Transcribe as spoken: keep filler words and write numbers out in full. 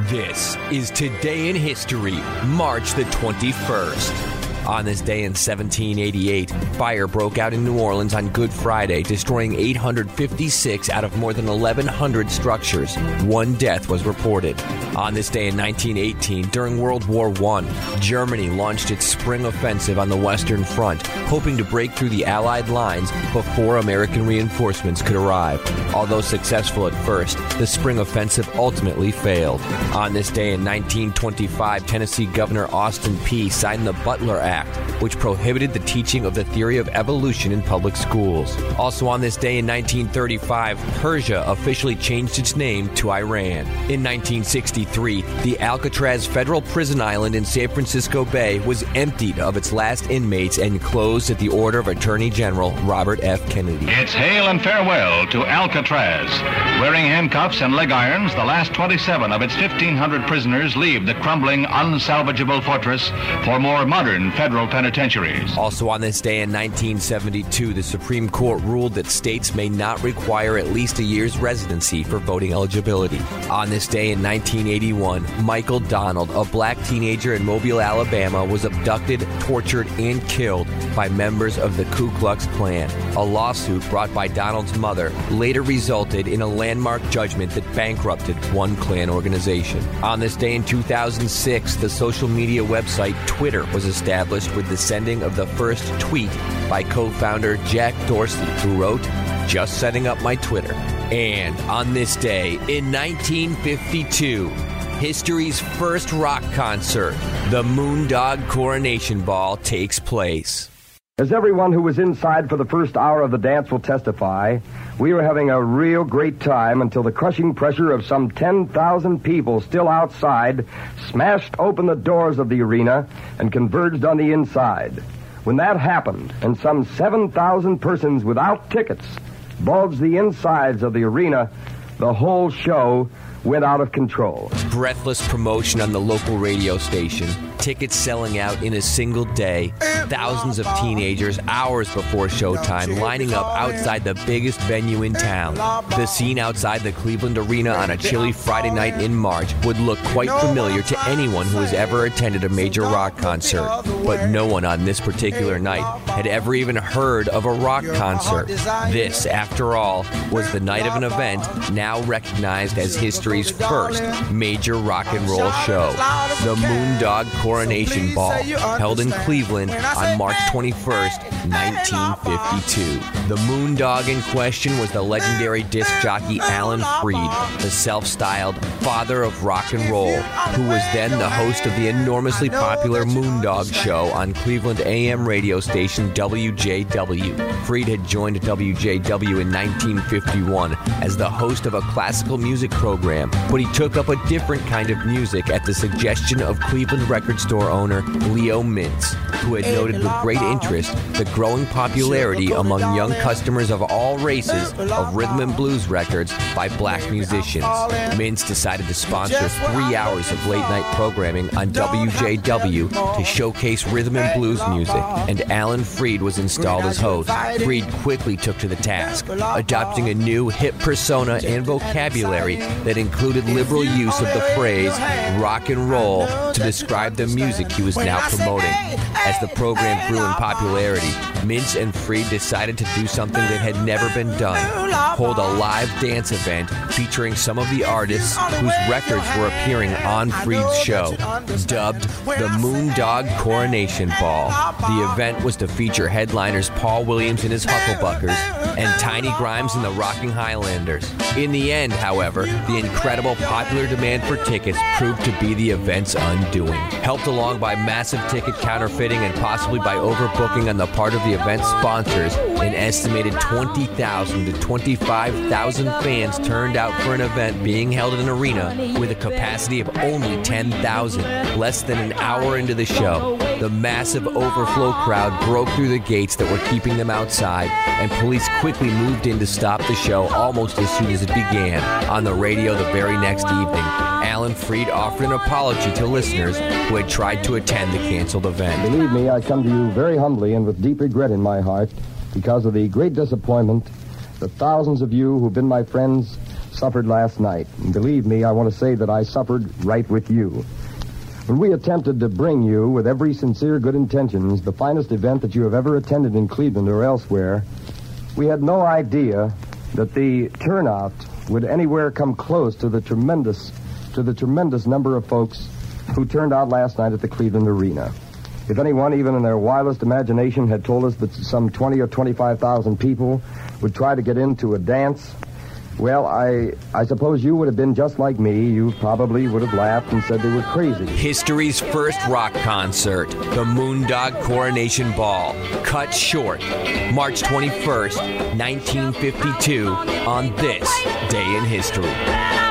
This is Today in History, March the twenty-first. On this day in seventeen eighty-eight, fire broke out in New Orleans on Good Friday, destroying eight hundred fifty-six out of more than eleven hundred structures. One death was reported. On this day in nineteen eighteen, during World War One, Germany launched its spring offensive on the Western Front, hoping to break through the Allied lines before American reinforcements could arrive. Although successful at first, the spring offensive ultimately failed. On this day in nineteen twenty-five, Tennessee Governor Austin Peay signed the Butler Act, which prohibited the teaching of the theory of evolution in public schools. Also on this day in nineteen thirty-five, Persia officially changed its name to Iran. In nineteen sixty-three, the Alcatraz federal prison island in San Francisco Bay was emptied of its last inmates and closed at the order of Attorney General Robert F. Kennedy. It's hail and farewell to Alcatraz. Wearing handcuffs and leg irons, the last twenty-seven of its fifteen hundred prisoners leave the crumbling, unsalvageable fortress for more modern federal penitentiaries. Also on this day in nineteen seventy-two, the Supreme Court ruled that states may not require at least a year's residency for voting eligibility. On this day in nineteen eighty-one, Michael Donald, a black teenager in Mobile, Alabama, was abducted, tortured, and killed by members of the Ku Klux Klan. A lawsuit brought by Donald's mother later resulted in a landmark judgment that bankrupted one Klan organization. On this day in two thousand six, the social media website Twitter was established with the sending of the first tweet by co-founder Jack Dorsey, who wrote, "Just setting up my Twitter." And on this day in nineteen fifty-two, history's first rock concert, the Moondog Coronation Ball, takes place. As everyone who was inside for the first hour of the dance will testify, we were having a real great time until the crushing pressure of some ten thousand people still outside smashed open the doors of the arena and converged on the inside. When that happened, and some seven thousand persons without tickets bulged the insides of the arena, the whole show went out of control. Breathless promotion on the local radio station, tickets selling out in a single day, thousands of teenagers hours before showtime lining up outside the biggest venue in town. The scene outside the Cleveland Arena on a chilly Friday night in March would look quite familiar to anyone who has ever attended a major rock concert. But no one on this particular night had ever even heard of a rock concert. This, after all, was the night of an event now recognized as history's first major rock and roll show, the Moondog Coronation Ball, held in Cleveland on March twenty-first, nineteen fifty-two. The Moondog in question was the legendary disc jockey Alan Freed, the self-styled father of rock and roll, who was then the host of the enormously popular Moondog Show on Cleveland A M radio station W J W. Freed had joined W J W in nineteen fifty-one as the host of a classical music program, but he took up a different kind of music at the suggestion of Cleveland record store owner Leo Mintz, who had noted with great interest the growing popularity among young customers of all races of rhythm and blues records by black musicians. Mintz decided to sponsor three hours of late-night programming on W J W to showcase rhythm and blues music, and Alan Freed was installed as host. Freed quickly took to the task, adopting a new hip persona and vocabulary that included liberal use of the phrase rock and roll to describe the music he was now promoting. As the program grew in popularity, Mintz and Freed decided to do something that had never been done: hold a live dance event featuring some of the artists whose records were appearing on Freed's show, dubbed the Moondog Coronation Ball. The event was to feature headliners Paul Williams and his Hucklebuckers and Tiny Grimes and the Rocking Highlanders. In the end, however, the incredible popular demand for tickets proved to be the event's undoing. Helped along by massive ticket counterfeiting and possibly by overbooking on the part of the event's sponsors, an estimated twenty thousand to twenty-five thousand fans turned out for an event being held in an arena with a capacity of only ten thousand. Less than an hour into the show, the massive overflow crowd broke through the gates that were keeping them outside, and police quickly moved in to stop the show almost as soon as it began. On the radio the very next evening, Alan Freed offered an apology to listeners who had tried to attend the canceled event. Believe me, I come to you very humbly and with deep regret in my heart because of the great disappointment that thousands of you who've been my friends suffered last night. And believe me, I want to say that I suffered right with you. When we attempted to bring you, with every sincere good intentions, the finest event that you have ever attended in Cleveland or elsewhere, we had no idea that the turnout would anywhere come close to the tremendous, to the tremendous number of folks who turned out last night at the Cleveland Arena. If anyone, even in their wildest imagination, had told us that some twenty or twenty-five thousand people would try to get into a dance, well, I I suppose you would have been just like me. You probably would have laughed and said they were crazy. History's first rock concert, the Moondog Coronation Ball, cut short, March twenty-first, nineteen fifty-two, on this day in history.